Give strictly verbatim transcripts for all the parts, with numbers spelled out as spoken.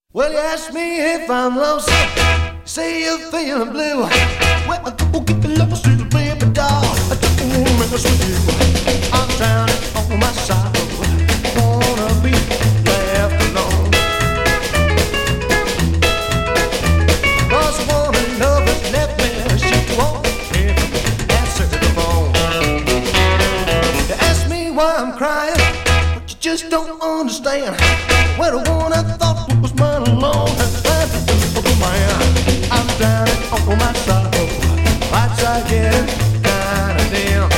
Well, you ask me if I'm lonesome, say you're feeling blue. Well, I go get lost to the baby doll. I don't wanna mess with you. I'm drowning on my sorrow. Wanna be left alone. Cause the woman love has left me. She won't ever answer the phone. You ask me why I'm crying, but you just don't understand. Well, the one I thought was mine alone has found the man. I'm drowning on my sorrow. Lights are getting kinda dim.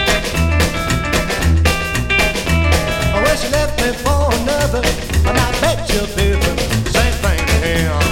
Well, she left me for another, and I bet you'll do the same thing to him.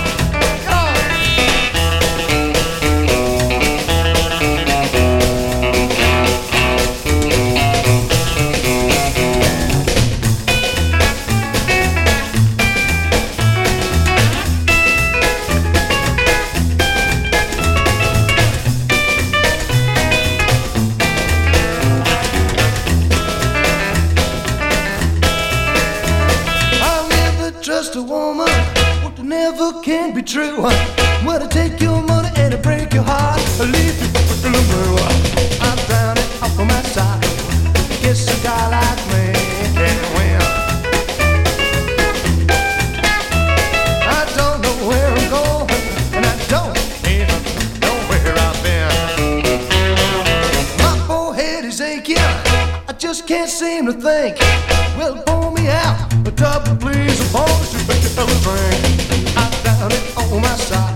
Trust a woman, what never can be true. Well, to take your money and to break your heart, leave you in the blue. I'm drowning off of my side. Guess a guy like me can't win. I don't know where I'm going, and I don't even know where I've been. My forehead is aching, I just can't seem to think. Well, pull me out, the double please, a phone to make a drink. I'm down it on my side.